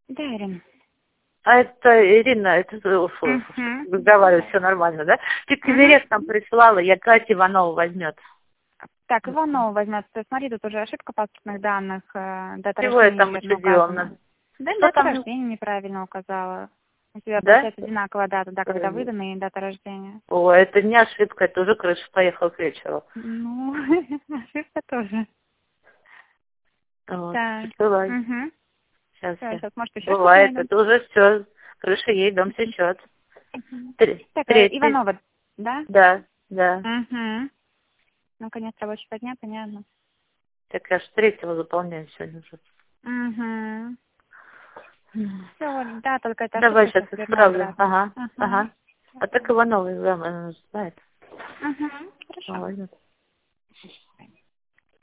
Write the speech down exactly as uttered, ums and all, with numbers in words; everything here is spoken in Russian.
Да, Ирина. А это Ирина, это Угу. разговариваю, все нормально, да? Ты Угу. каверет нам присылала, я Катя Иванова возьмет. Так, Иванова возьмет. Смотри, тут уже ошибка паспортных данных, э, дата Чего я рождения там неверно учудила? указана. Да, Что дата там? рождения неправильно указала. У тебя Да? получается одинаковая дата, да, когда выдана и дата рождения. О, это не ошибка, это уже крыша поехала к вечеру. Ну, ошибка тоже. Вот, Так. бывает. Угу. Сейчас Все, я. сейчас, может, еще что-то Бывает, найдем? это уже все. Крыша ей, дом течет. Три- Так, э, Третий. Иванова, да? Да, да. Угу. Ну, конец рабочего дня, понятно. Так я ж третьего заполняю сегодня уже. Угу. Все, да, только эта Давай ошибка, сейчас сейчас верну исправлю. обратно. Ага, Ага. ага. А так Ивановый, да, она знает. Угу. Хорошо. Молодец.